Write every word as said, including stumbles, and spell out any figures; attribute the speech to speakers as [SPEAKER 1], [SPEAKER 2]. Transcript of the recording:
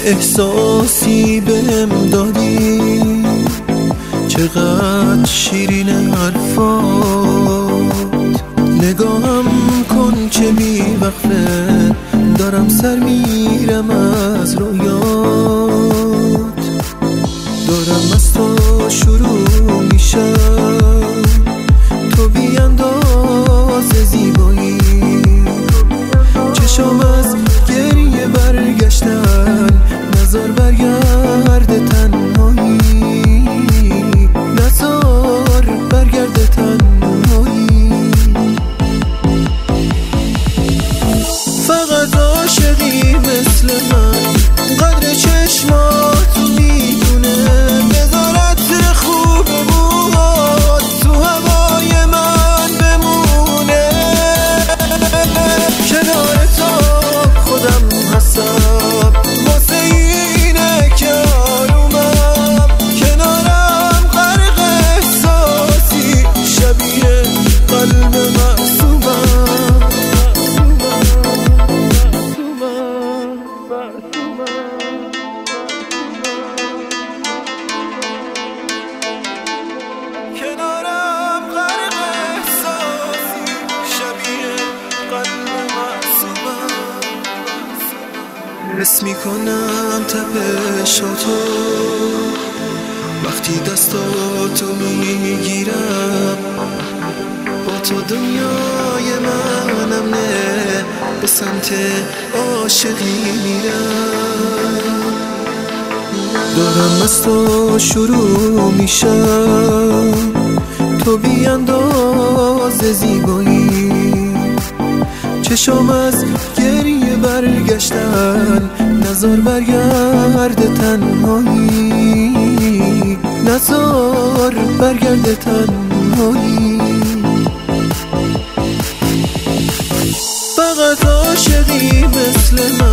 [SPEAKER 1] احساسی بهم دادی، چقدر شیرین حرفات. نگاهم کن چه بی‌وقفه، دارم سر میرم از رویات. دارم از تو شروع میشم، تو بی اندازه زیبایی. چشام از گریه برگشتن، نزار برگرد تنهایی، نزار برگرد تنهایی. فقط عاشقی مثل من، قدر چشماتو میدونه. نظارت خوب موهات تو هوای من بمونه. کنار تو خودم هستم، واسه اینه که آرومم. کنارم غرق احساسی، شبیه قلب معصومم. کنارم غرق احساسی، شبیه قلب معصومم. حس میکنم تپشاتو وقتی دستاتو میگیرم. با تو دنیای منم، نه به سمت عاشقی میرم. دارم از تو شروع میشم، تو بی اندازه زیبایی. چشام از گریه برگشتن، نزار برگرد تنهایی، نزار برگرد تنهایی. فقط عاشقی مثل من،